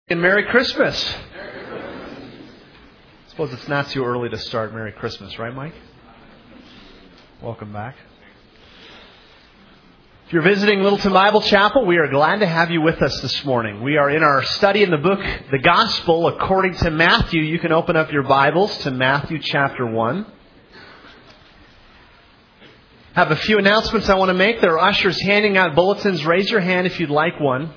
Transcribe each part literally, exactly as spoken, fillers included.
And Merry Christmas. I suppose it's not too early to start Merry Christmas, right, Mike? Welcome back. If you're visiting Littleton Bible Chapel, we are glad to have you with us this morning. We are in our study in the book, The Gospel According to Matthew. You can open up your Bibles to Matthew chapter one. I have a few announcements I want to make. There are ushers handing out bulletins. Raise your hand if you'd like one.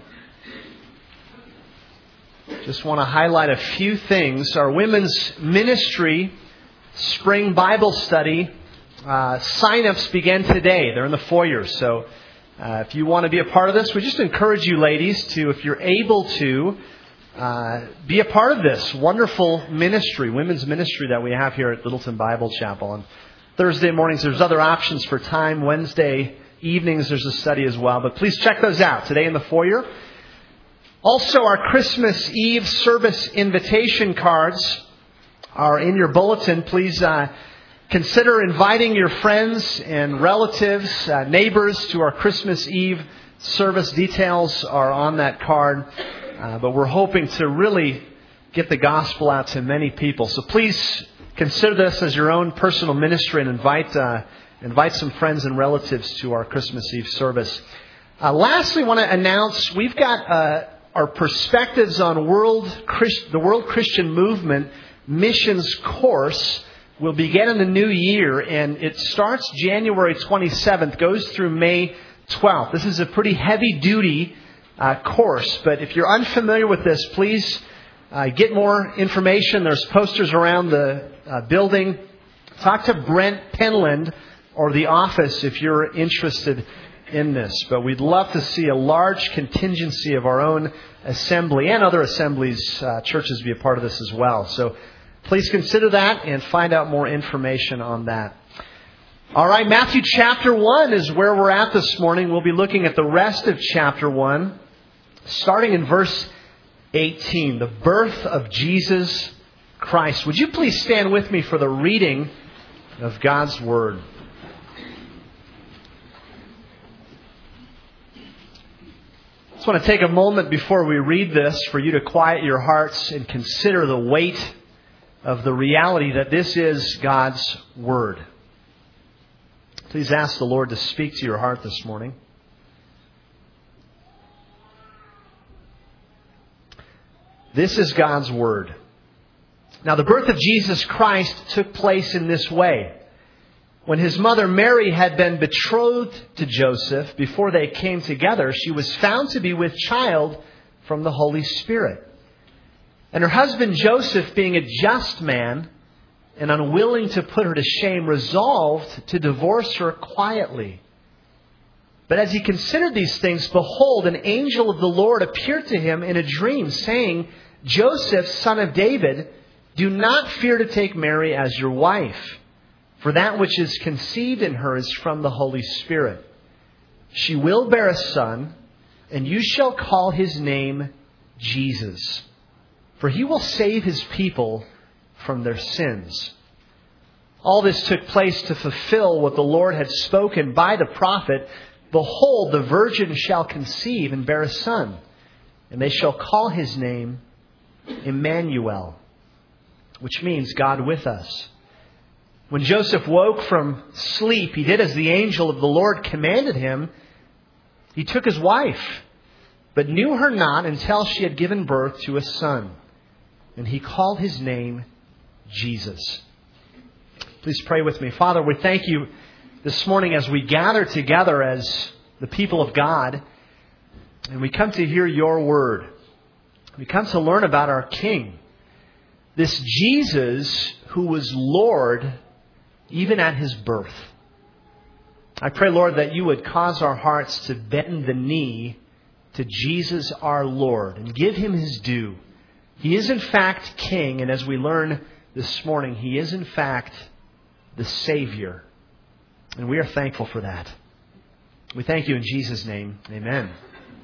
Just want to highlight a few things. Our women's ministry spring Bible study uh, sign-ups begin today. They're in the foyer. So uh, if you want to be a part of this, we just encourage you ladies to, if you're able to, uh, be a part of this wonderful ministry, women's ministry that we have here at Littleton Bible Chapel. And Thursday mornings, there's other options for time. Wednesday evenings, there's a study as well. But please check those out today in the foyer. Also, our Christmas Eve service invitation cards are in your bulletin. Please uh, consider inviting your friends and relatives, uh, neighbors to our Christmas Eve service. Details are on that card. Uh, but we're hoping to really get the gospel out to many people. So please consider this as your own personal ministry and invite uh, invite some friends and relatives to our Christmas Eve service. Uh, lastly, I want to announce we've got Uh, our perspectives on world Christ, the World Christian Movement missions course will begin in the new year, and it starts January twenty-seventh, goes through May twelfth. This is a pretty heavy-duty uh, course, but if you're unfamiliar with this, please uh, get more information. There's posters around the uh, building. Talk to Brent Penland or the office if you're interested in this. But we'd love to see a large contingency of our own assembly and other assemblies, uh, churches be a part of this as well. So please consider that and find out more information on that. All right, Matthew chapter one is where we're at this morning. We'll be looking at the rest of chapter one, starting in verse eighteen, the birth of Jesus Christ. Would you please stand with me for the reading of God's Word? I just want to take a moment before we read this for you to quiet your hearts and consider the weight of the reality that this is God's Word. Please ask the Lord to speak to your heart this morning. This is God's Word. Now, the birth of Jesus Christ took place in this way. When his mother Mary had been betrothed to Joseph, before they came together, she was found to be with child from the Holy Spirit. And her husband Joseph, being a just man and unwilling to put her to shame, resolved to divorce her quietly. But as he considered these things, behold, an angel of the Lord appeared to him in a dream, saying, Joseph, son of David, do not fear to take Mary as your wife. For that which is conceived in her is from the Holy Spirit. She will bear a son, and you shall call his name Jesus. For he will save his people from their sins. All this took place to fulfill what the Lord had spoken by the prophet. Behold, the virgin shall conceive and bear a son, and they shall call his name Emmanuel, which means God with us. When Joseph woke from sleep, he did as the angel of the Lord commanded him. He took his wife, but knew her not until she had given birth to a son. And he called his name Jesus. Please pray with me. Father, we thank you this morning as we gather together as the people of God. And we come to hear your word. We come to learn about our King. This Jesus who was Lord even at his birth. I pray, Lord, that you would cause our hearts to bend the knee to Jesus our Lord and give him his due. He is in fact King, and as we learn this morning, he is in fact the Savior. And we are thankful for that. We thank you in Jesus' name. Amen.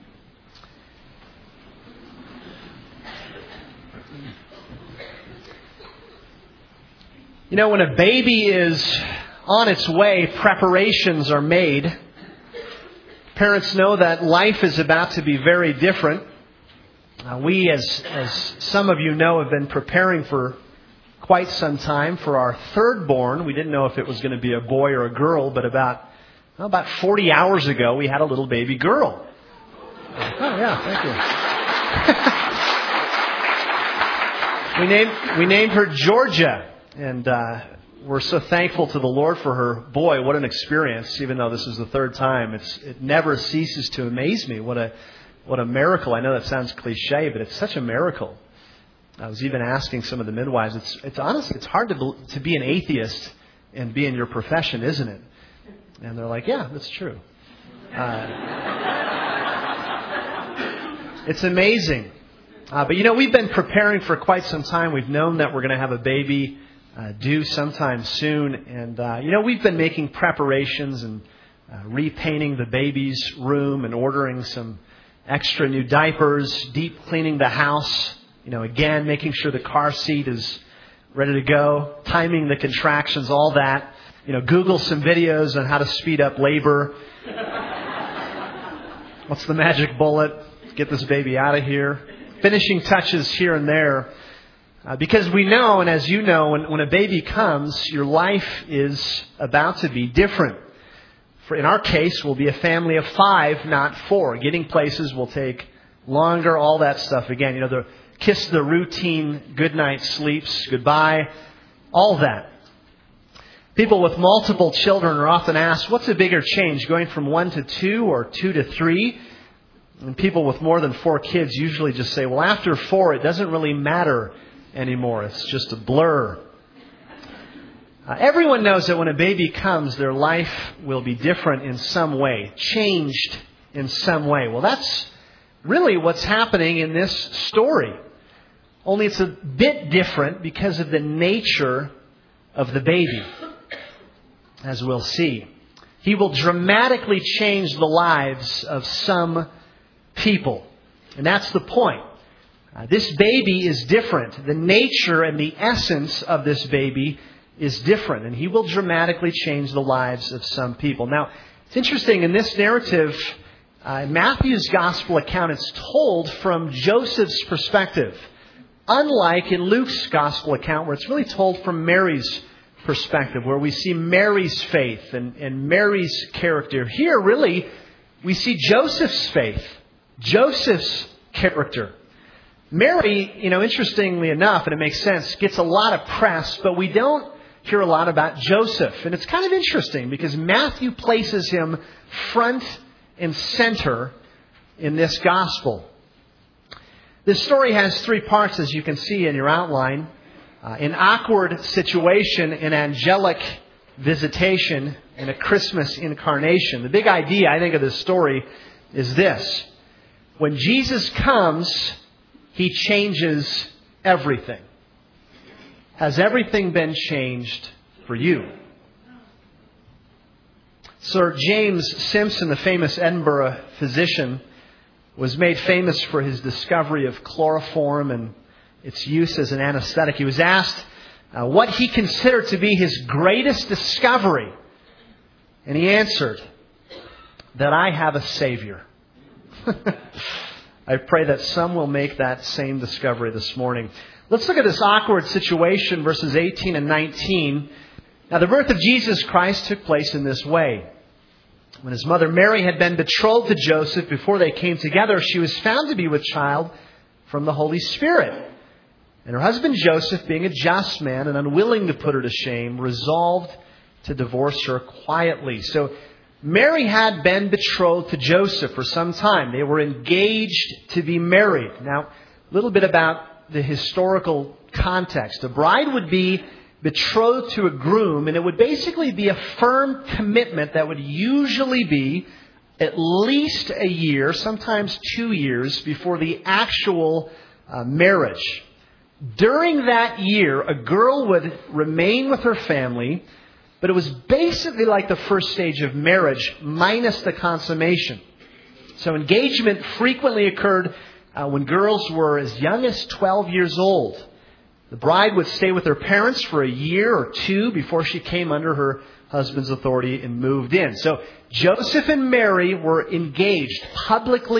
You know, when a baby is on its way, preparations are made. Parents know that life is about to be very different. Uh, we, as, as some of you know, have been preparing for quite some time for our third born. We didn't know if it was going to be a boy or a girl, but about well, about forty hours ago, we had a little baby girl. Oh, yeah, thank you. we named we named her Georgia, and uh, we're so thankful to the Lord for her. Boy, what an experience! Even though this is the third time, it's it never ceases to amaze me. What a what a miracle! I know that sounds cliche, but it's such a miracle. I was even asking some of the midwives. It's it's honestly it's hard to to be an atheist and be in your profession, isn't it? And they're like, yeah, that's true. Uh, it's amazing. Uh, but you know, we've been preparing for quite some time. We've known that we're going to have a baby uh, due sometime soon, and uh, you know, we've been making preparations and uh, repainting the baby's room and ordering some extra new diapers, deep cleaning the house. You know, again, making sure the car seat is ready to go, timing the contractions, all that. You know, Google some videos on how to speed up labor. What's the magic bullet? Get this baby out of here. Finishing touches here and there. Uh, because we know, and as you know, when, when a baby comes, your life is about to be different. For in our case, we'll be a family of five, not four. Getting places will take longer, all that stuff. Again, you know, the kiss the routine, good night sleeps, goodbye, all that. People with multiple children are often asked, what's a bigger change, going from one to two or two to three? And people with more than four kids usually just say, well, after four, it doesn't really matter anymore. It's just a blur. Uh, everyone knows that when a baby comes, their life will be different in some way, changed in some way. Well, that's really what's happening in this story. Only it's a bit different because of the nature of the baby, as we'll see. He will dramatically change the lives of some people. And that's the point. Uh, this baby is different. The nature and the essence of this baby is different. And he will dramatically change the lives of some people. Now, it's interesting, in this narrative, uh, Matthew's gospel account, it's told from Joseph's perspective. Unlike in Luke's gospel account, where it's really told from Mary's perspective, where we see Mary's faith and, and Mary's character. Here, really, we see Joseph's faith, Joseph's character. Mary, you know, interestingly enough, and it makes sense, gets a lot of press, but we don't hear a lot about Joseph. And it's kind of interesting because Matthew places him front and center in this gospel. This story has three parts, as you can see in your outline. Uh, an awkward situation, an angelic visitation, and a Christmas incarnation. The big idea, I think, of this story is this. When Jesus comes, He changes everything. Has everything been changed for you? Sir James Simpson, the famous Edinburgh physician, was made famous for his discovery of chloroform and its use as an anesthetic. He was asked uh, what he considered to be his greatest discovery. And he answered, that I have a Savior. I pray that some will make that same discovery this morning. Let's look at this awkward situation, verses eighteen and nineteen. Now, the birth of Jesus Christ took place in this way. When his mother Mary had been betrothed to Joseph, before they came together, she was found to be with child from the Holy Spirit. And her husband Joseph, being a just man and unwilling to put her to shame, resolved to divorce her quietly. So Mary had been betrothed to Joseph for some time. They were engaged to be married. Now, a little bit about the historical context. A bride would be betrothed to a groom, and it would basically be a firm commitment that would usually be at least a year, sometimes two years, before the actual uh, marriage. During that year, a girl would remain with her family, but it was basically like the first stage of marriage, minus the consummation. So engagement frequently occurred uh, when girls were as young as twelve years old. The bride would stay with her parents for a year or two before she came under her husband's authority and moved in. So Joseph and Mary were engaged publicly,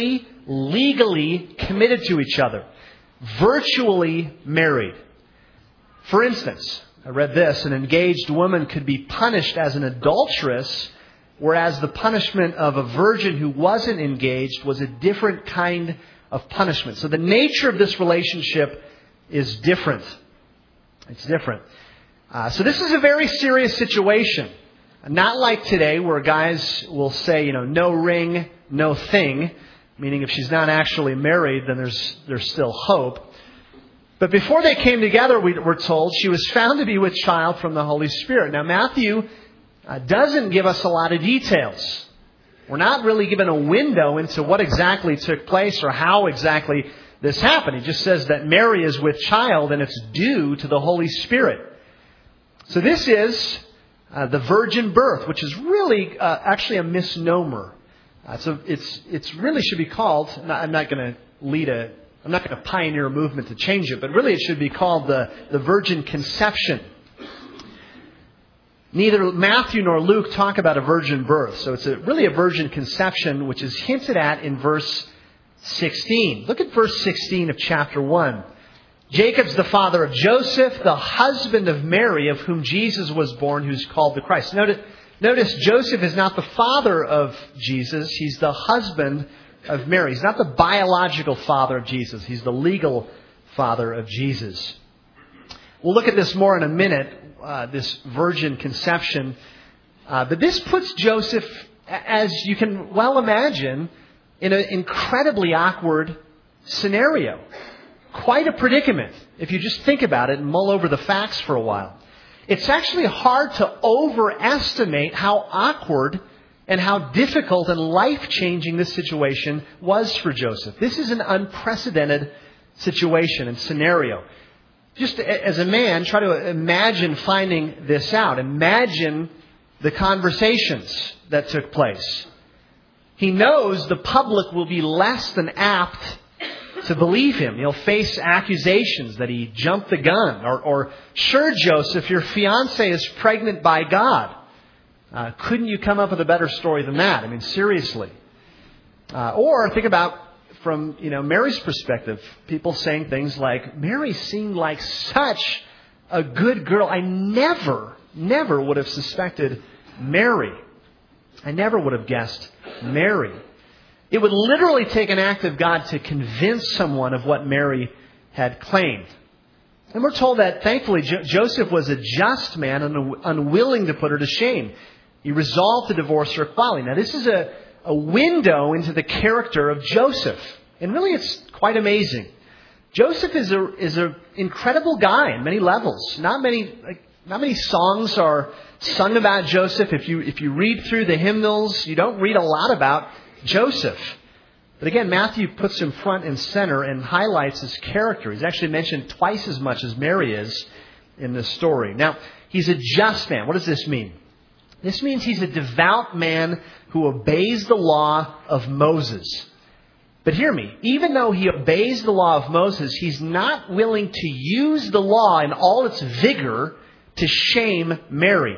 legally committed to each other, virtually married. For instance, I read this, an engaged woman could be punished as an adulteress, whereas the punishment of a virgin who wasn't engaged was a different kind of punishment. So the nature of this relationship is different. It's different. Uh, so this is a very serious situation. Not like today where guys will say, you know, no ring, no thing. Meaning if she's not actually married, then there's there's still hope. But before they came together, we were told, she was found to be with child from the Holy Spirit. Now Matthew uh, doesn't give us a lot of details. We're not really given a window into what exactly took place or how exactly this happened. He just says that Mary is with child and it's due to the Holy Spirit. So this is uh, the virgin birth, which is really uh, actually a misnomer. Uh, so it's it's really should be called, I'm not going to lead a, I'm not going to pioneer a movement to change it, but really it should be called the, the virgin conception. Neither Matthew nor Luke talk about a virgin birth. So it's a, really a virgin conception, which is hinted at in verse sixteen. Look at verse sixteen of chapter one. Jacob's the father of Joseph, the husband of Mary, of whom Jesus was born, who's called the Christ. Notice, notice Joseph is not the father of Jesus. He's the husband of Mary. He's not the biological father of Jesus. He's the legal father of Jesus. We'll look at this more in a minute, uh, this virgin conception. Uh, but this puts Joseph, as you can well imagine, in an incredibly awkward scenario. Quite a predicament, if you just think about it and mull over the facts for a while. It's actually hard to overestimate how awkward and how difficult and life-changing this situation was for Joseph. This is an unprecedented situation and scenario. Just as a man, try to imagine finding this out. Imagine the conversations that took place. He knows the public will be less than apt to believe him. He'll face accusations that he jumped the gun. Or, or sure, Joseph, your fiancée is pregnant by God. Uh, couldn't you come up with a better story than that? I mean, seriously. Uh, or think about from, you know, Mary's perspective, people saying things like, Mary seemed like such a good girl. I never, never would have suspected Mary. I never would have guessed Mary. It would literally take an act of God to convince someone of what Mary had claimed. And we're told that, thankfully, jo- Joseph was a just man and unwilling to put her to shame. He resolved to divorce her quietly. Now, this is a, a window into the character of Joseph. And really, it's quite amazing. Joseph is a is an incredible guy in many levels. Not many like, not many songs are sung about Joseph. If you if you read through the hymnals, you don't read a lot about Joseph. But again, Matthew puts him front and center and highlights his character. He's actually mentioned twice as much as Mary is in this story. Now, he's a just man. What does this mean? This means he's a devout man who obeys the law of Moses. But hear me, even though he obeys the law of Moses, he's not willing to use the law in all its vigor to shame Mary.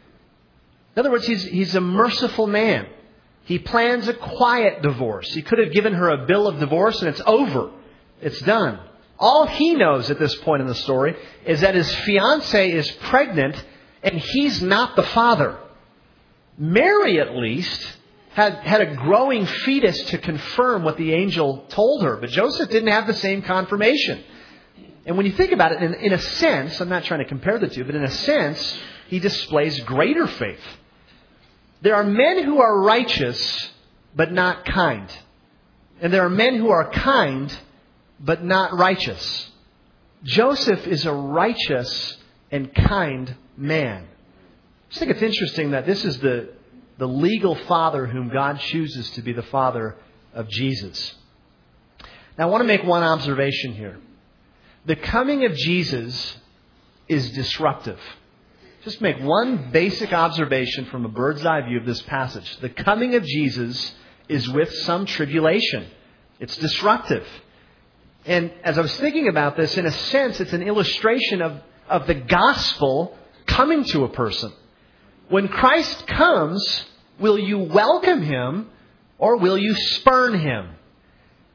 In other words, he's, he's a merciful man. He plans a quiet divorce. He could have given her a bill of divorce and it's over. It's done. All he knows at this point in the story is that his fiancée is pregnant and he's not the father. Mary, at least, had, had a growing fetus to confirm what the angel told her. But Joseph didn't have the same confirmation. And when you think about it, in, in a sense, I'm not trying to compare the two, but in a sense, he displays greater faith. There are men who are righteous, but not kind. And there are men who are kind, but not righteous. Joseph is a righteous and kind man. I just think it's interesting that this is the, the legal father whom God chooses to be the father of Jesus. Now, I want to make one observation here. The coming of Jesus is disruptive. Just make one basic observation from a bird's eye view of this passage. The coming of Jesus is with some tribulation. It's disruptive. And as I was thinking about this, in a sense, it's an illustration of, of the gospel coming to a person. When Christ comes, will you welcome him or will you spurn him?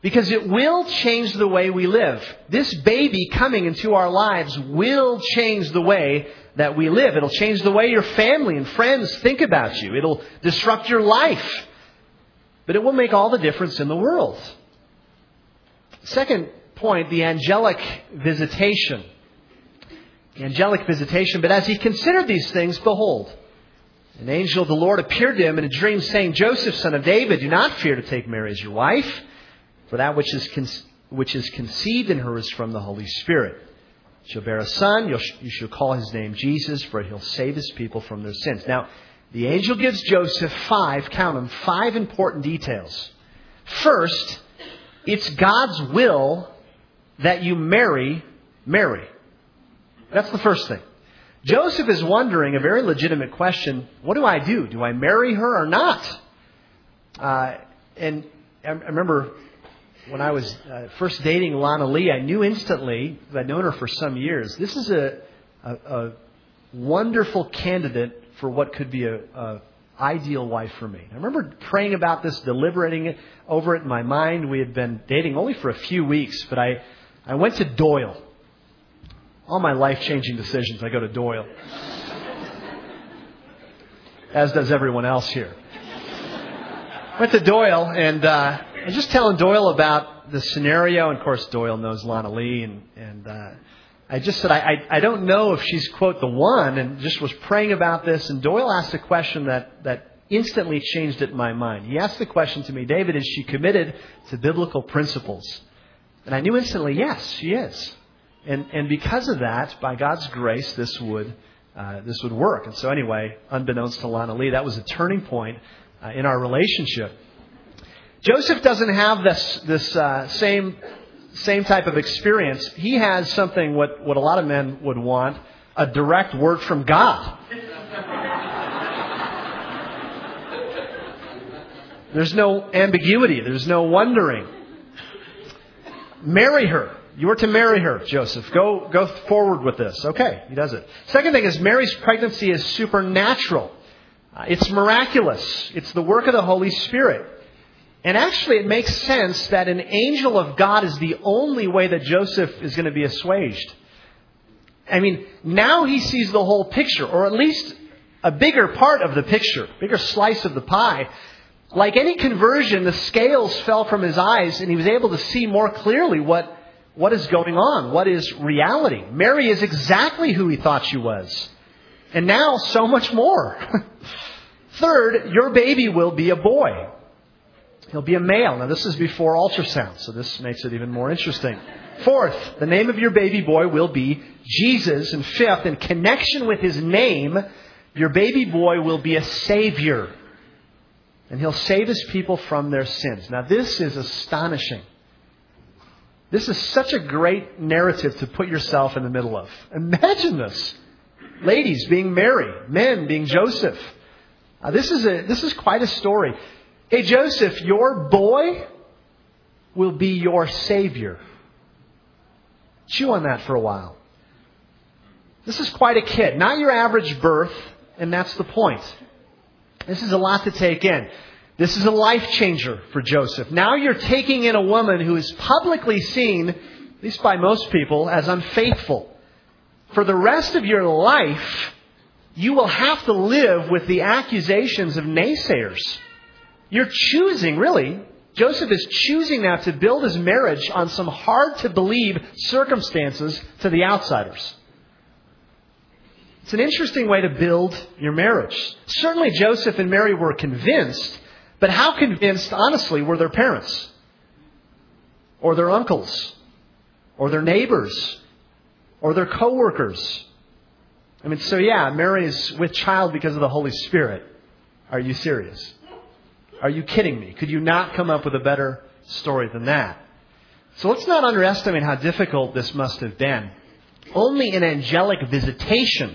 Because it will change the way we live. This baby coming into our lives will change the way that we live. It'll change the way your family and friends think about you. It'll disrupt your life. But it will make all the difference in the world. Second point, the angelic visitation. The angelic visitation. But as he considered these things, behold, an angel of the Lord appeared to him in a dream, saying, Joseph, son of David, do not fear to take Mary as your wife, for that which is con- which is conceived in her is from the Holy Spirit. She'll bear a son. You'll, you shall call his name Jesus, for he'll save his people from their sins. Now, the angel gives Joseph five, count them, five important details. First, it's God's will that you marry Mary. That's the first thing. Joseph is wondering a very legitimate question. What do I do? Do I marry her or not? Uh, and I remember when I was uh, first dating Lana Lee, I knew instantly, I'd known her for some years, this is a, a, a wonderful candidate for what could be a, a ideal wife for me. I remember praying about this, deliberating it, over it in my mind. We had been dating only for a few weeks, but I, I went to Doyle. All my life-changing decisions, I go to Doyle. As does everyone else here. Went to Doyle, and uh, I was just telling Doyle about the scenario. And of course, Doyle knows Lana Lee. And, and uh, I just said, I, I, I don't know if she's, quote, the one. And just was praying about this. And Doyle asked a question that, that instantly changed it in my mind. He asked the question to me, David, is she committed to biblical principles? And I knew instantly, yes, she is. And and because of that, by God's grace, this would uh, this would work. And so anyway, unbeknownst to Lana Lee, that was a turning point uh, in our relationship. Joseph doesn't have this this uh, same same type of experience. He has something what, what a lot of men would want, a direct word from God. There's no ambiguity. There's no wondering. Marry her. You are to marry her, Joseph. Go go forward with this. Okay, he does it. Second thing is Mary's pregnancy is supernatural. Uh, it's miraculous. It's the work of the Holy Spirit. And actually it makes sense that an angel of God is the only way that Joseph is going to be assuaged. I mean, now he sees the whole picture, or at least a bigger part of the picture, bigger slice of the pie. Like any conversion, the scales fell from his eyes and he was able to see more clearly what What is going on? What is reality? Mary is exactly who he thought she was. And now so much more. Third, your baby will be a boy. He'll be a male. Now this is before ultrasound, so this makes it even more interesting. Fourth, the name of your baby boy will be Jesus. And fifth, in connection with his name, your baby boy will be a savior. And he'll save his people from their sins. Now this is astonishing. This is such a great narrative to put yourself in the middle of. Imagine this. Ladies being Mary, men being Joseph. Uh, this is a this is quite a story. Hey, Joseph, your boy will be your savior. Chew on that for a while. This is quite a kid. Not your average birth, and that's the point. This is a lot to take in. This is a life changer for Joseph. Now you're taking in a woman who is publicly seen, at least by most people, as unfaithful. For the rest of your life, you will have to live with the accusations of naysayers. You're choosing, really, Joseph is choosing now to build his marriage on some hard-to-believe circumstances to the outsiders. It's an interesting way to build your marriage. Certainly Joseph and Mary were convinced. But how convinced, honestly, were their parents? Or their uncles? Or their neighbors? Or their co-workers? I mean, so yeah, Mary is with child because of the Holy Spirit. Are you serious? Are you kidding me? Could you not come up with a better story than that? So let's not underestimate how difficult this must have been. Only an angelic visitation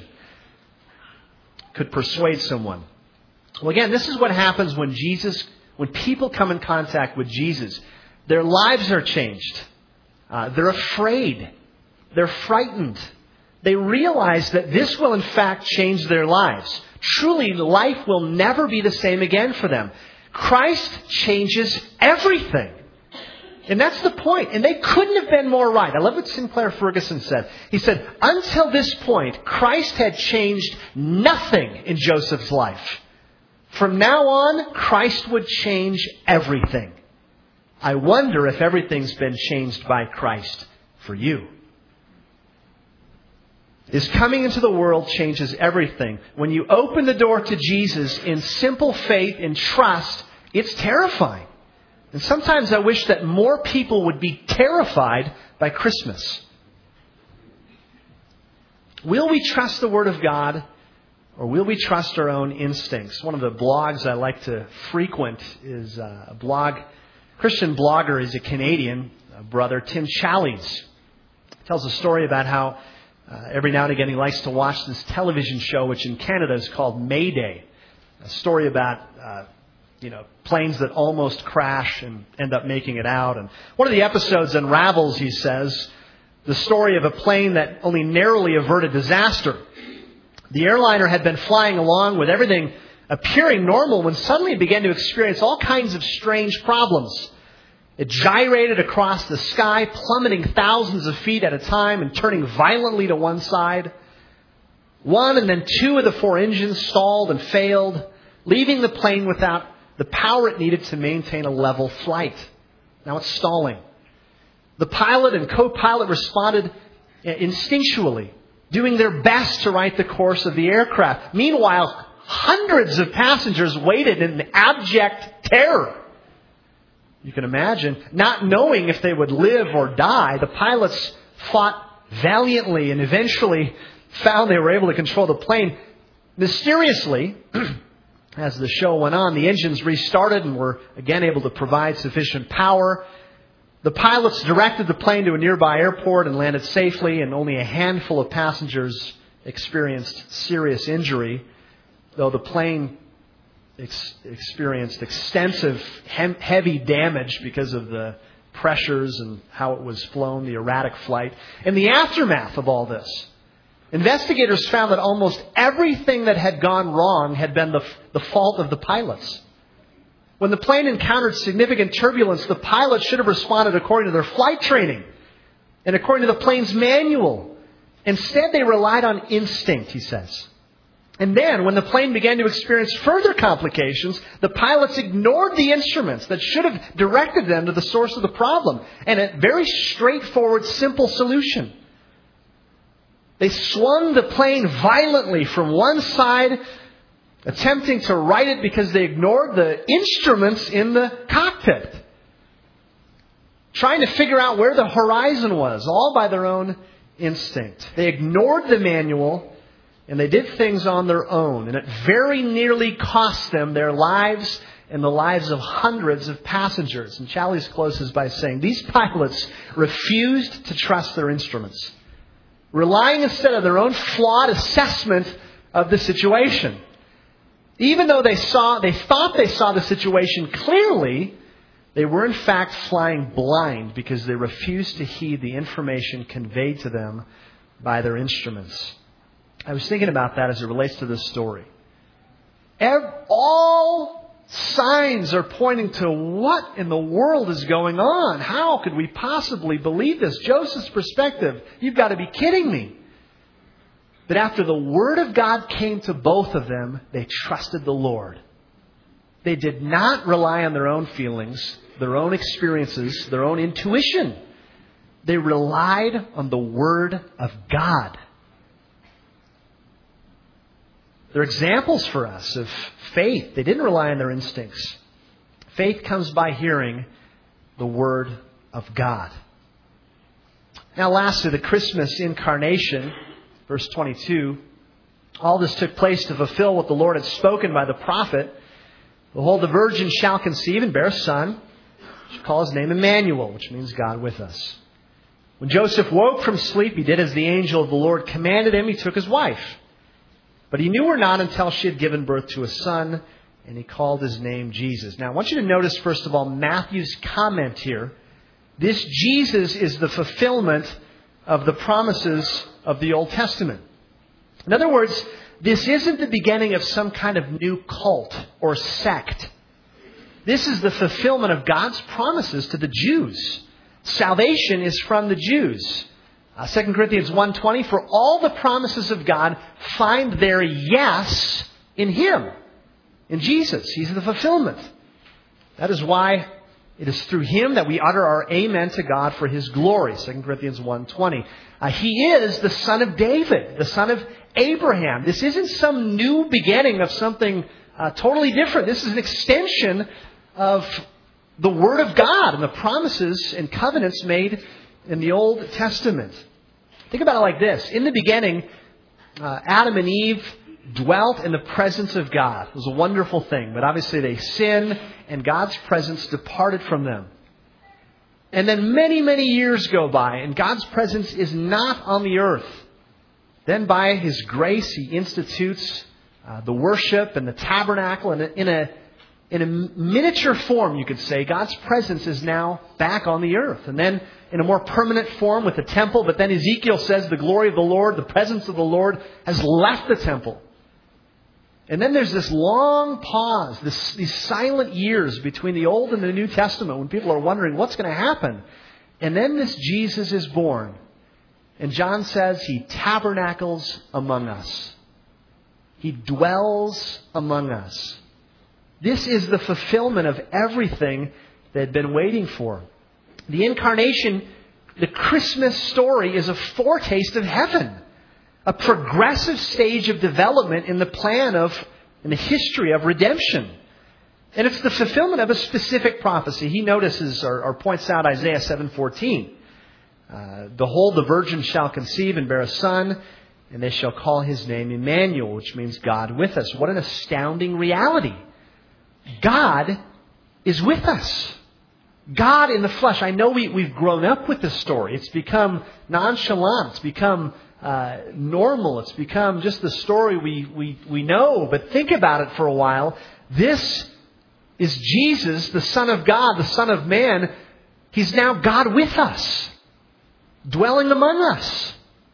could persuade someone. Well, again, this is what happens when Jesus, when people come in contact with Jesus. Their lives are changed. Uh, they're afraid. They're frightened. They realize that this will in fact change their lives. Truly, life will never be the same again for them. Christ changes everything. And that's the point. And they couldn't have been more right. I love what Sinclair Ferguson said. He said, until this point, Christ had changed nothing in Joseph's life. From now on, Christ would change everything. I wonder if everything's been changed by Christ for you. His coming into the world changes everything. When you open the door to Jesus in simple faith and trust, it's terrifying. And sometimes I wish that more people would be terrified by Christmas. Will we trust the Word of God, or will we trust our own instincts? One of the blogs I like to frequent is a blog, Christian blogger is a Canadian brother, Tim Challies. He tells a story about how uh, every now and again he likes to watch this television show, which in Canada is called Mayday. A story about uh, you know, planes that almost crash and end up making it out. And one of the episodes unravels, he says, the story of a plane that only narrowly averted disaster. The airliner had been flying along with everything appearing normal when suddenly it began to experience all kinds of strange problems. It gyrated across the sky, plummeting thousands of feet at a time and turning violently to one side. One and then two of the four engines stalled and failed, leaving the plane without the power it needed to maintain a level flight. Now it's stalling. The pilot and co-pilot responded instinctually, doing their best to right the course of the aircraft. Meanwhile, hundreds of passengers waited in abject terror. You can imagine, not knowing if they would live or die, the pilots fought valiantly and eventually found they were able to control the plane. Mysteriously, as the show went on, the engines restarted and were again able to provide sufficient power. The pilots directed the plane to a nearby airport and landed safely, and only a handful of passengers experienced serious injury, though the plane ex- experienced extensive hem- heavy damage because of the pressures and how it was flown, the erratic flight. In the aftermath of all this, investigators found that almost everything that had gone wrong had been the, the fault of the pilots. When the plane encountered significant turbulence, the pilots should have responded according to their flight training and according to the plane's manual. Instead, they relied on instinct, he says. And then, when the plane began to experience further complications, the pilots ignored the instruments that should have directed them to the source of the problem. And a very straightforward, simple solution. They swung the plane violently from one side, attempting to right it because they ignored the instruments in the cockpit. Trying to figure out where the horizon was, all by their own instinct. They ignored the manual and they did things on their own. And it very nearly cost them their lives and the lives of hundreds of passengers. And Challies closes by saying, these pilots refused to trust their instruments, relying instead on their own flawed assessment of the situation. Even though they saw, they thought they saw the situation clearly, they were in fact flying blind because they refused to heed the information conveyed to them by their instruments. I was thinking about that as it relates to this story. All signs are pointing to what in the world is going on. How could we possibly believe this? Joseph's perspective, you've got to be kidding me. But after the Word of God came to both of them, they trusted the Lord. They did not rely on their own feelings, their own experiences, their own intuition. They relied on the Word of God. They're examples for us of faith. They didn't rely on their instincts. Faith comes by hearing the Word of God. Now lastly, the Christmas incarnation. Verse twenty-two, all this took place to fulfill what the Lord had spoken by the prophet. Behold, the virgin shall conceive and bear a son. She shall call his name Emmanuel, which means God with us. When Joseph woke from sleep, he did as the angel of the Lord commanded him. He took his wife. But he knew her not until she had given birth to a son, and he called his name Jesus. Now, I want you to notice, first of all, Matthew's comment here. This Jesus is the fulfillment of the promises of the Old Testament. In other words, this isn't the beginning of some kind of new cult or sect. This is the fulfillment of God's promises to the Jews. Salvation is from the Jews. Uh, Second Corinthians one twenty, for all the promises of God find their yes in Him, in Jesus. He's the fulfillment. That is why it is through Him that we utter our amen to God for His glory. Second Corinthians one twenty. Uh, he is the son of David, the son of Abraham. This isn't some new beginning of something uh, totally different. This is an extension of the Word of God and the promises and covenants made in the Old Testament. Think about it like this. In the beginning, uh, Adam and Eve dwelt in the presence of God. It was a wonderful thing. But obviously they sinned and God's presence departed from them. And then many, many years go by and God's presence is not on the earth. Then by His grace, He institutes uh, the worship and the tabernacle. And in a, in a miniature form, you could say, God's presence is now back on the earth. And then in a more permanent form with the temple. But then Ezekiel says the glory of the Lord, the presence of the Lord has left the temple. And then there's this long pause, this, these silent years between the Old and the New Testament when people are wondering what's going to happen. And then this Jesus is born. And John says He tabernacles among us. He dwells among us. This is the fulfillment of everything they had been waiting for. The incarnation, the Christmas story, is a foretaste of heaven. A progressive stage of development in the plan of, in the history of redemption. And it's the fulfillment of a specific prophecy. He notices or, or points out Isaiah seven fourteen. Uh, Behold, the virgin shall conceive and bear a son, and they shall call His name Emmanuel, which means God with us. What an astounding reality. God is with us. God in the flesh. I know we, we've grown up with this story. It's become nonchalant. It's become uh, normal. It's become just the story we, we, we know. But think about it for a while. This is Jesus, the Son of God, the Son of Man. He's now God with us, dwelling among us.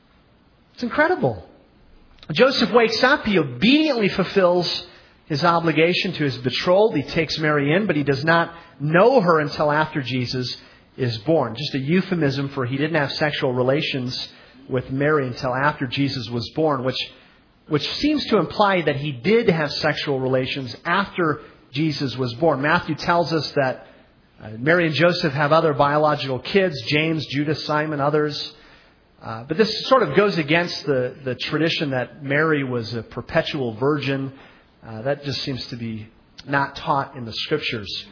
It's incredible. Joseph wakes up. He obediently fulfills his obligation to his betrothed. He takes Mary in, but he does not know her until after Jesus is born. Just a euphemism for he didn't have sexual relations with Mary until after Jesus was born, which, which seems to imply that he did have sexual relations after Jesus was born. Matthew tells us that uh, Mary and Joseph have other biological kids, James, Judas, Simon, others. Uh, but this sort of goes against the, the tradition that Mary was a perpetual virgin. Uh, that just seems to be not taught in the Scriptures.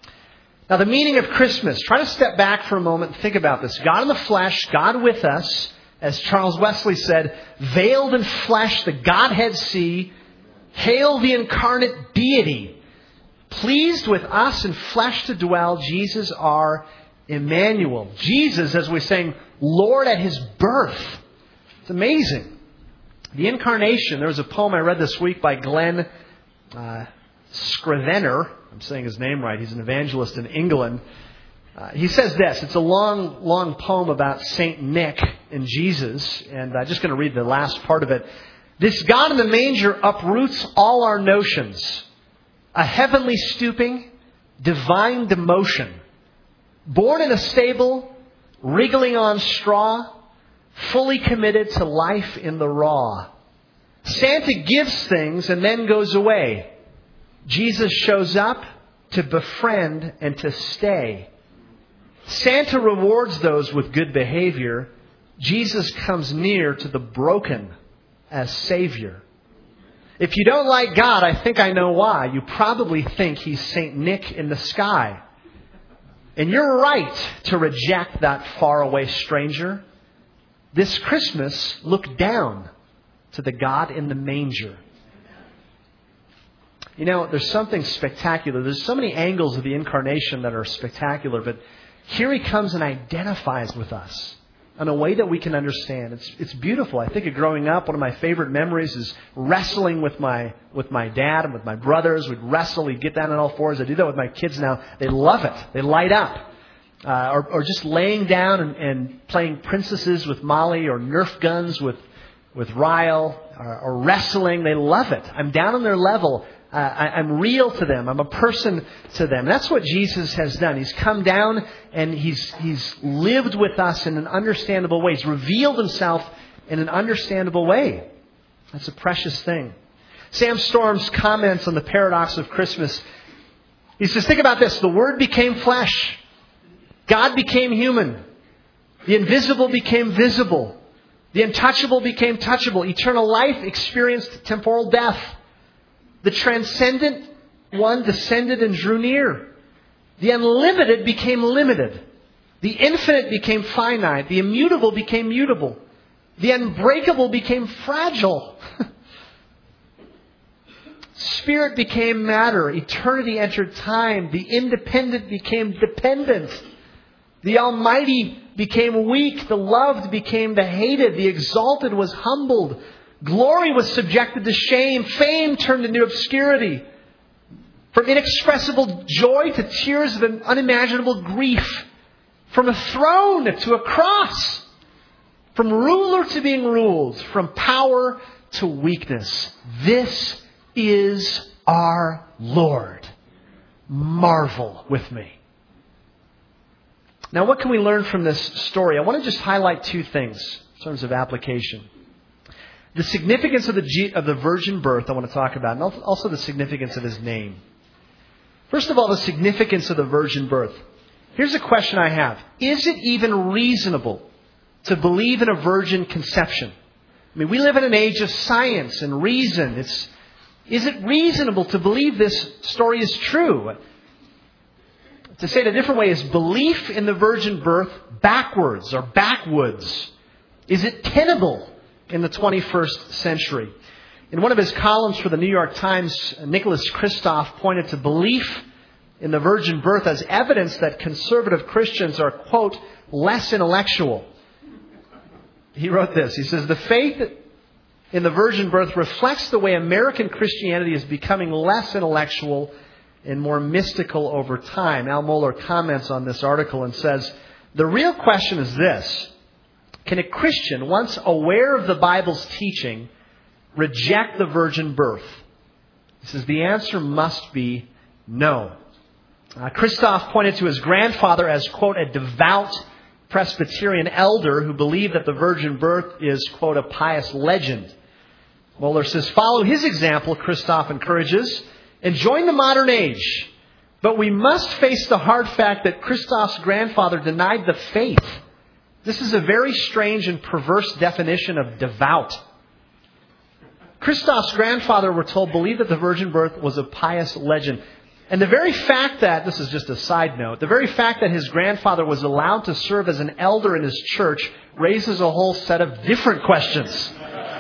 Now, the meaning of Christmas. Try to step back for a moment and think about this. God in the flesh, God with us, as Charles Wesley said, veiled in flesh, the Godhead see. Hail the incarnate deity. Pleased with us in flesh to dwell, Jesus our Emmanuel. Jesus, as we're saying, Lord at His birth. It's amazing. The incarnation. There was a poem I read this week by Glenn uh, Scrivener. I'm saying his name right. He's an evangelist in England. Uh, he says this. It's a long, long poem about Saint Nick and Jesus. And I'm just going to read the last part of it. This God in the manger uproots all our notions. A heavenly stooping, divine demotion. Born in a stable, wriggling on straw, fully committed to life in the raw. Santa gives things and then goes away. Jesus shows up to befriend and to stay. Santa rewards those with good behavior. Jesus comes near to the broken as Savior. If you don't like God, I think I know why. You probably think He's Saint Nick in the sky. And you're right to reject that faraway stranger. This Christmas, look down to the God in the manger. You know, there's something spectacular. There's so many angles of the incarnation that are spectacular, but here He comes and identifies with us in a way that we can understand. It's it's beautiful. I think of growing up, one of my favorite memories is wrestling with my with my dad and with my brothers. We'd wrestle, we'd get down on all fours. I do that with my kids now. They love it. They light up. Uh, or, or just laying down and, and playing princesses with Molly, or Nerf guns with with Ryle, or, or wrestling. They love it. I'm down on their level. uh, I, I'm real to them. I'm a person to them. That's what Jesus has done. He's come down and he's he's lived with us in an understandable way. He's revealed himself in an understandable way. That's a precious thing. Sam Storms comments on the paradox of Christmas. He says, think about this. The Word became flesh. God became human. The invisible became visible. The untouchable became touchable. Eternal life experienced temporal death. The transcendent one descended and drew near. The unlimited became limited. The infinite became finite. The immutable became mutable. The unbreakable became fragile. Spirit became matter. Eternity entered time. The independent became dependent. The almighty became weak. The loved became the hated. The exalted was humbled. Glory was subjected to shame. Fame turned into obscurity. From inexpressible joy to tears of an unimaginable grief. From a throne to a cross. From ruler to being ruled. From power to weakness. This is our Lord. Marvel with me. Now, what can we learn from this story? I want to just highlight two things in terms of application. The significance of the G- of the virgin birth I want to talk about, and also the significance of his name. First of all, the significance of the virgin birth. Here's a question I have. Is it even reasonable to believe in a virgin conception? I mean, we live in an age of science and reason. It's Is it reasonable to believe this story is true? To say it a different way, is belief in the virgin birth backwards or backwoods? Is it tenable in the twenty-first century? In one of his columns for the New York Times, Nicholas Kristof pointed to belief in the virgin birth as evidence that conservative Christians are, quote, less intellectual. He wrote this. He says, the faith in the virgin birth reflects the way American Christianity is becoming less intellectual and more mystical over time. Al Mohler comments on this article and says, the real question is this. Can a Christian, once aware of the Bible's teaching, reject the virgin birth? He says the answer must be no. Uh, Kristof pointed to his grandfather as, quote, a devout Presbyterian elder who believed that the virgin birth is, quote, a pious legend. Mohler says, follow his example, Kristof encourages, and join the modern age. But we must face the hard fact that Kristof's grandfather denied the faith. This is a very strange and perverse definition of devout. Kristof's grandfather, we're told, believed that the virgin birth was a pious legend. And the very fact that, this is just a side note, the very fact that his grandfather was allowed to serve as an elder in his church raises a whole set of different questions.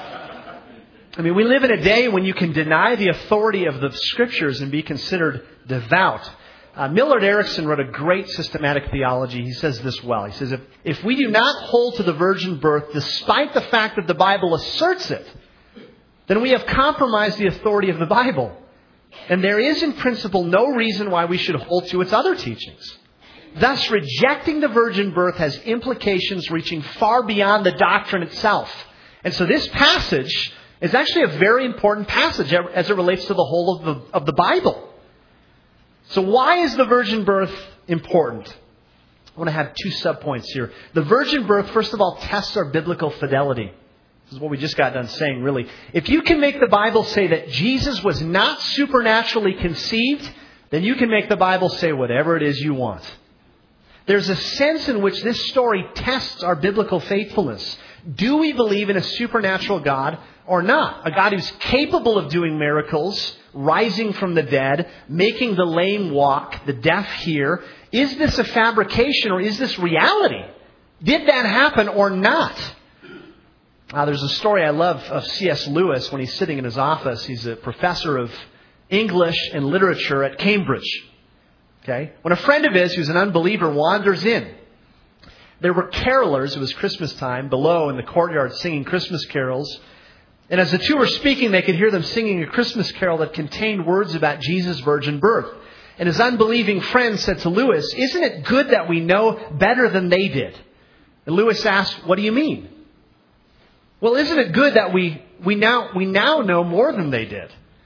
I mean, we live in a day when you can deny the authority of the Scriptures and be considered devout. Uh, Millard Erickson wrote a great systematic theology. He says this well. He says, if, if we do not hold to the virgin birth, despite the fact that the Bible asserts it, then we have compromised the authority of the Bible. And there is in principle no reason why we should hold to its other teachings. Thus, rejecting the virgin birth has implications reaching far beyond the doctrine itself. And so this passage is actually a very important passage as it relates to the whole of the, of the Bible. So why is the virgin birth important? I want to have two subpoints here. The virgin birth, first of all, tests our biblical fidelity. This is what we just got done saying, really. If you can make the Bible say that Jesus was not supernaturally conceived, then you can make the Bible say whatever it is you want. There's a sense in which this story tests our biblical faithfulness. Do we believe in a supernatural God or not? A God who's capable of doing miracles, rising from the dead, making the lame walk, the deaf hear. Is this a fabrication or is this reality? Did that happen or not? Uh, there's a story I love of C S Lewis when he's sitting in his office. He's a professor of English and literature at Cambridge. Okay? When a friend of his who's an unbeliever wanders in, there were carolers, it was Christmas time, below in the courtyard singing Christmas carols. And as the two were speaking, they could hear them singing a Christmas carol that contained words about Jesus' virgin birth. And his unbelieving friend said to Lewis, isn't it good that we know better than they did? And Lewis asked, what do you mean? Well, isn't it good that we, we now we now know more than they did?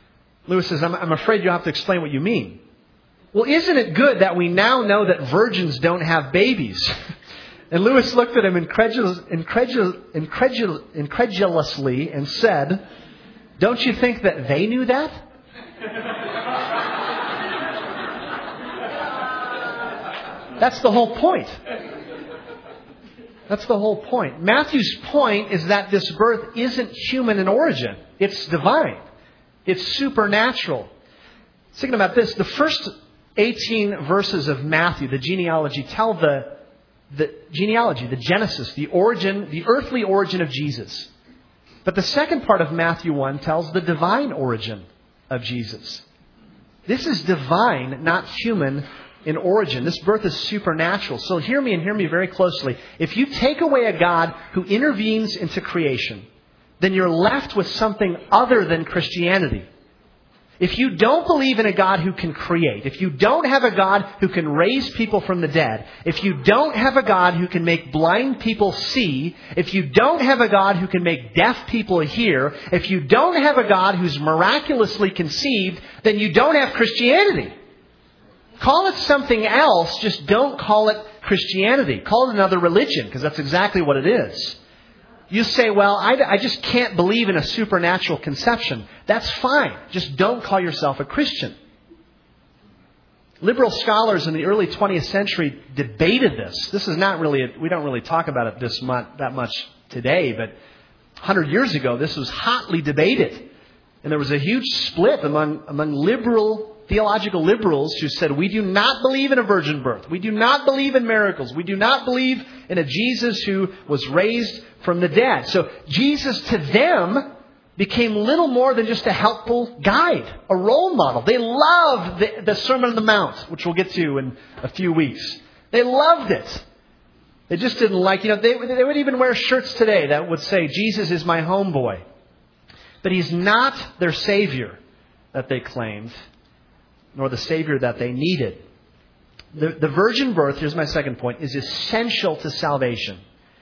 Lewis says, I'm, I'm afraid you'll have to explain what you mean. Well, isn't it good that we now know that virgins don't have babies? And Lewis looked at him incredulous, incredulous, incredulous, incredulously and said, don't you think that they knew that? That's the whole point. That's the whole point. Matthew's point is that this birth isn't human in origin. It's divine. It's supernatural. Thinking about this, the first eighteen verses of Matthew, the genealogy, tell the, the genealogy, the genesis, the origin, the earthly origin of Jesus. But the second part of Matthew one tells the divine origin of Jesus. This is divine, not human in origin. This birth is supernatural. So hear me and hear me very closely. If you take away a God who intervenes into creation, then you're left with something other than Christianity. If you don't believe in a God who can create, if you don't have a God who can raise people from the dead, if you don't have a God who can make blind people see, if you don't have a God who can make deaf people hear, if you don't have a God who's miraculously conceived, then you don't have Christianity. Call it something else, just don't call it Christianity. Call it another religion, because that's exactly what it is. You say, well, I, I just can't believe in a supernatural conception. That's fine. Just don't call yourself a Christian. Liberal scholars in the early twentieth century debated this. This is not really, a, we don't really talk about it this much, that much today, but one hundred years ago, this was hotly debated. And there was a huge split among, among liberal theological liberals who said, we do not believe in a virgin birth. We do not believe in miracles. We do not believe in a Jesus who was raised from the dead. So Jesus to them became little more than just a helpful guide, a role model. They loved the, the Sermon on the Mount, which we'll get to in a few weeks. They loved it. They just didn't like, you know, they, they would even wear shirts today that would say, Jesus is my homeboy. But He's not their Savior that they claimed, nor the Savior that they needed. The, the virgin birth, here's my second point, is essential to salvation.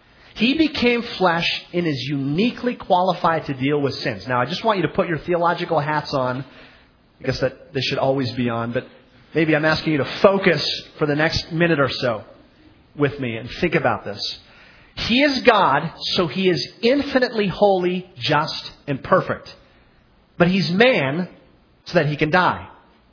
He became flesh and is uniquely qualified to deal with sins. Now, I just want you to put your theological hats on. I guess that they should always be on, but maybe I'm asking you to focus for the next minute or so with me and think about this. He is God, so He is infinitely holy, just, and perfect. But He's man so that He can die.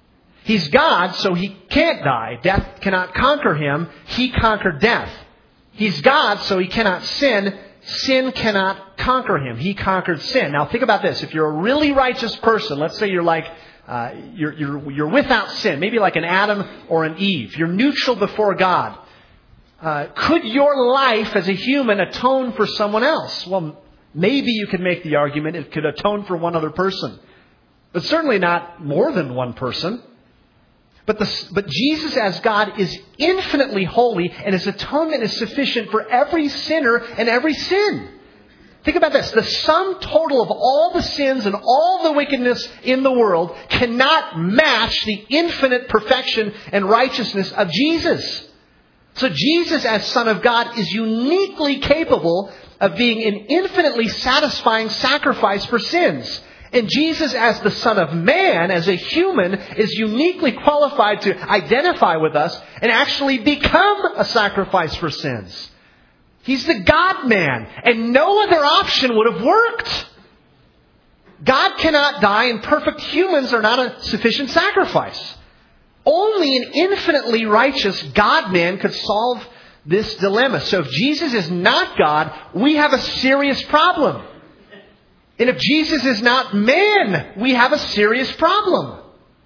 He's God, so He can't die. Death cannot conquer Him. He conquered death. He's God, so He cannot sin. Sin cannot conquer Him. He conquered sin. Now think about this. If you're a really righteous person, let's say you're like, uh, you're, you're, you're without sin, maybe like an Adam or an Eve. You're neutral before God. Uh, could your life as a human atone for someone else? Well, maybe you could make the argument it could atone for one other person. But certainly not more than one person. But, the, but Jesus as God is infinitely holy, and His atonement is sufficient for every sinner and every sin. Think about this. The sum total of all the sins and all the wickedness in the world cannot match the infinite perfection and righteousness of Jesus. So Jesus as Son of God is uniquely capable of being an infinitely satisfying sacrifice for sins. And Jesus as the Son of Man, as a human, is uniquely qualified to identify with us and actually become a sacrifice for sins. He's the God-man, and no other option would have worked. God cannot die, and perfect humans are not a sufficient sacrifice. Only an infinitely righteous God-man could solve this dilemma. So if Jesus is not God, we have a serious problem. And if Jesus is not man, we have a serious problem.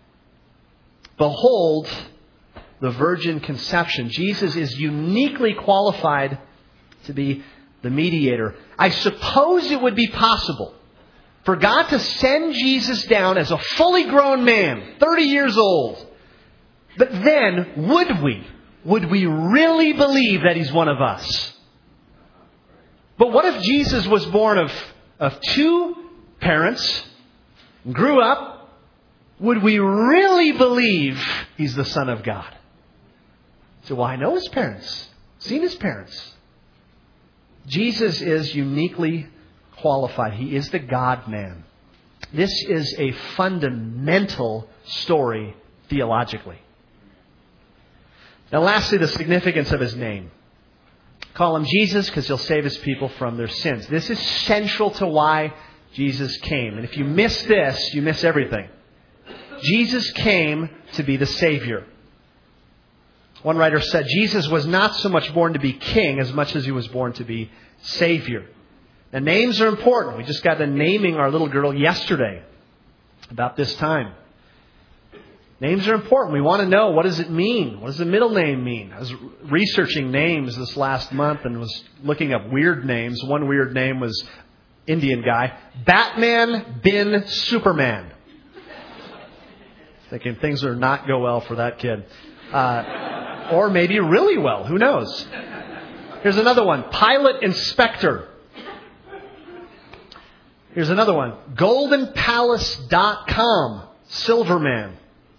Behold the virgin conception. Jesus is uniquely qualified to be the mediator. I suppose it would be possible for God to send Jesus down as a fully grown man, thirty years old. But then, would we? Would we really believe that He's one of us? But what if Jesus was born of of two parents, grew up? Would we really believe He's the Son of God? So, well, I know His parents, seen His parents. Jesus is uniquely qualified. He is the God-man. This is a fundamental story theologically. Now lastly, the significance of his name. Call him Jesus because he'll save his people from their sins. This is central to why Jesus came. And if you miss this, you miss everything. Jesus came to be the Savior. One writer said, Jesus was not so much born to be king as much as he was born to be Savior. Now, names are important. We just got done naming our little girl yesterday about this time. Names are important. We want to know, what does it mean? What does the middle name mean? I was researching names this last month and was looking up weird names. One weird name was Indian guy. Batman bin Superman. Thinking things are not go well for that kid. Uh, or maybe really well. Who knows? Here's another one. Pilot Inspector. Here's another one. golden palace dot com. Silverman.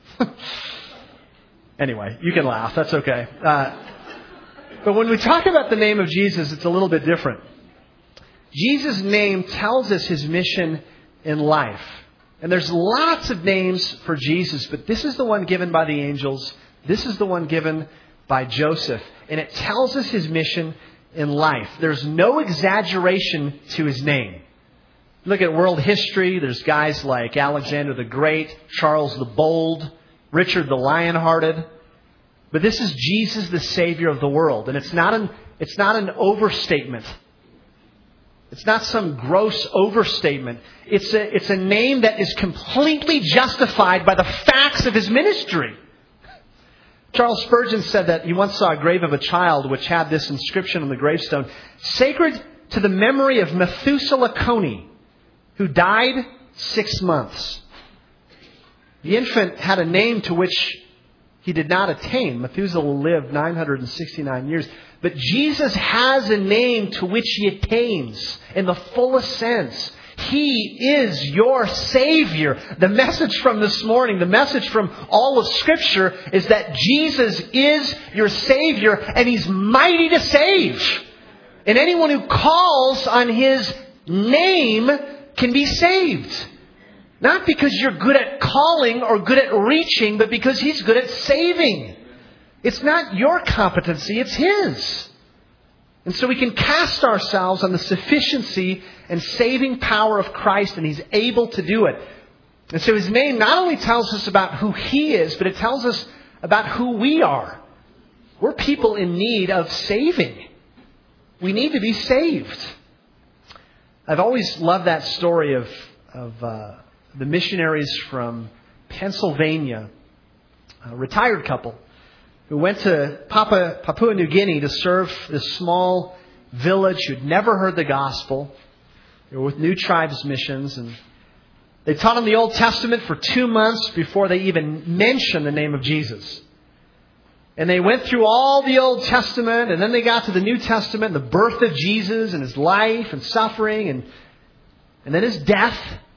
Anyway, you can laugh. That's okay. Uh, but when we talk about the name of Jesus, it's a little bit different. Jesus' name tells us his mission in life. And there's lots of names for Jesus, but this is the one given by the angels. This is the one given by Joseph. And it tells us his mission in life. There's no exaggeration to his name. Look at world history. There's guys like Alexander the Great, Charles the Bold, Richard the Lionhearted. But this is Jesus, the Savior of the world. And it's not an, it's not an overstatement. It's not some gross overstatement. It's a, it's a name that is completely justified by the facts of his ministry. Charles Spurgeon said that he once saw a grave of a child which had this inscription on the gravestone: "Sacred to the memory of Methuselah Coney, who died six months." The infant had a name to which he did not attain. Methuselah lived nine hundred sixty-nine years. But Jesus has a name to which he attains in the fullest sense. He is your Savior. The message from this morning, the message from all of Scripture is that Jesus is your Savior and he's mighty to save. And anyone who calls on his name can be saved. Not because you're good at calling or good at reaching, but because he's good at saving. It's not your competency, it's his. And so we can cast ourselves on the sufficiency and saving power of Christ, and he's able to do it. And so his name not only tells us about who he is, but it tells us about who we are. We're people in need of saving. We need to be saved. I've always loved that story of, of uh, the missionaries from Pennsylvania, a retired couple, who went to Papua, Papua New Guinea to serve this small village who'd never heard the gospel. They were with New Tribes Missions, and they taught them the Old Testament for two months before they even mentioned the name of Jesus. And they went through all the Old Testament, and then they got to the New Testament, and the birth of Jesus and his life and suffering, and, and then his death.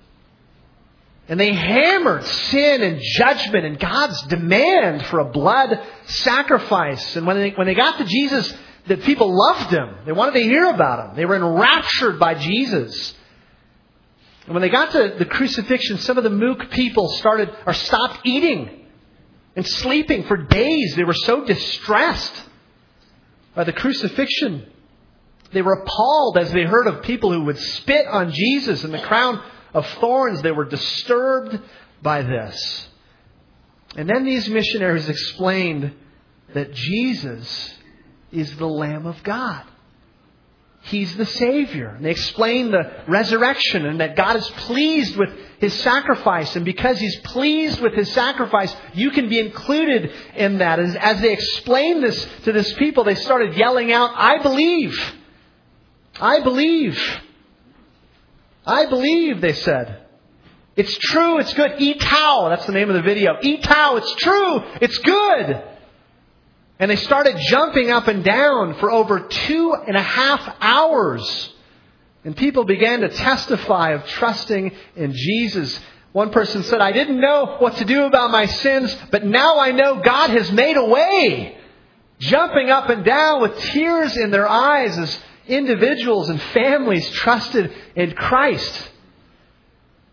And they hammered sin and judgment and God's demand for a blood sacrifice. And when they, when they got to Jesus, the people loved him. They wanted to hear about him. They were enraptured by Jesus. And when they got to the crucifixion, some of the mook people started or stopped eating and sleeping for days. They were so distressed by the crucifixion. They were appalled as they heard of people who would spit on Jesus and the crown of thorns. They were disturbed by this. And then these missionaries explained that Jesus is the Lamb of God. He's the Savior. And they explained the resurrection and that God is pleased with his sacrifice. And because he's pleased with his sacrifice, you can be included in that. As, as they explained this to this people, they started yelling out, "I believe! I believe! I believe," they said. "It's true, it's good. Itao," that's the name of the video. "Itao, it's true, it's good." And they started jumping up and down for over two and a half hours. And people began to testify of trusting in Jesus. One person said, "I didn't know what to do about my sins, but now I know God has made a way." Jumping up and down with tears in their eyes as individuals and families trusted in Christ.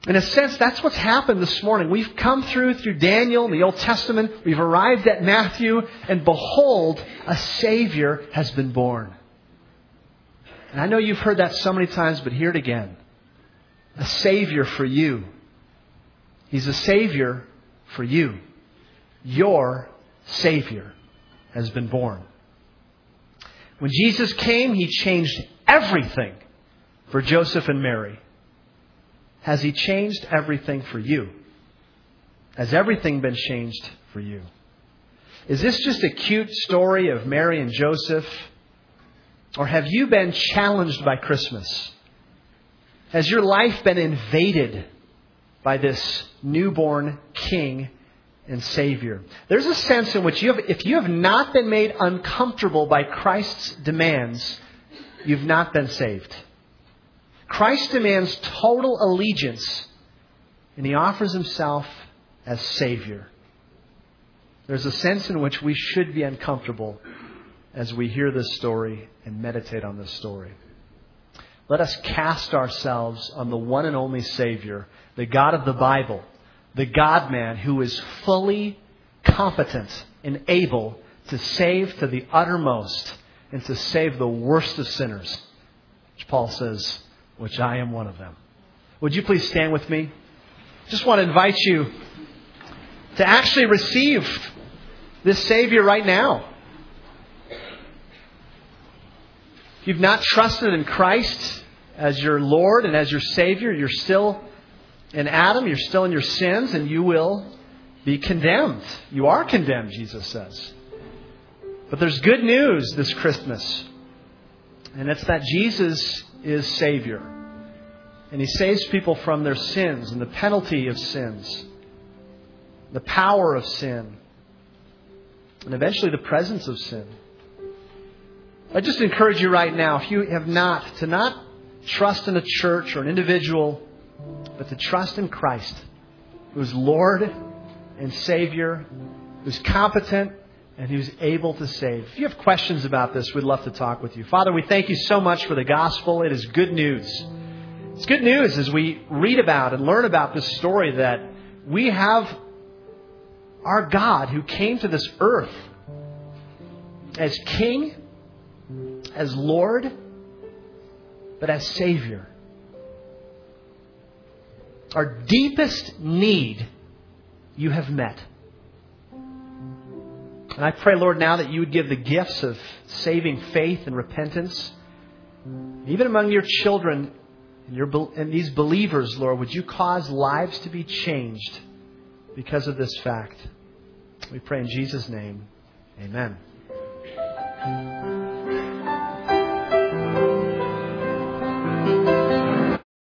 In a sense, that's what's happened this morning. We've come through through Daniel, the Old Testament. We've arrived at Matthew, and behold, a Savior has been born. And I know you've heard that so many times, but hear it again. A Savior for you. He's a Savior for you. Your Savior has been born. When Jesus came, He changed everything for Joseph and Mary. Has He changed everything for you? Has everything been changed for you? Is this just a cute story of Mary and Joseph? Or have you been challenged by Christmas? Has your life been invaded by this newborn King and Savior? There's a sense in which you have, if you have not been made uncomfortable by Christ's demands, you've not been saved. Christ demands total allegiance, and He offers Himself as Savior. There's a sense in which we should be uncomfortable as we hear this story and meditate on this story. Let us cast ourselves on the one and only Savior, the God of the Bible, the God-man who is fully competent and able to save to the uttermost and to save the worst of sinners, which Paul says, which I am one of them. Would you please stand with me? Just want to invite you to actually receive this Savior right now. If you've not trusted in Christ as your Lord and as your Savior, you're still in Adam, you're still in your sins, and you will be condemned. You are condemned, Jesus says. But there's good news this Christmas, and it's that Jesus is Savior. And He saves people from their sins and the penalty of sins, the power of sin, and eventually the presence of sin. I just encourage you right now, if you have not, to not trust in a church or an individual, but to trust in Christ, who is Lord and Savior, who's competent and who's able to save. If you have questions about this, we'd love to talk with you. Father, we thank you so much for the gospel. It is good news. It's good news as we read about and learn about this story that we have our God who came to this earth as King, as Lord, but as Savior. Our deepest need you have met. And I pray, Lord, now that you would give the gifts of saving faith and repentance, even among your children and, your, and these believers, Lord, would you cause lives to be changed because of this fact? We pray in Jesus' name. Amen.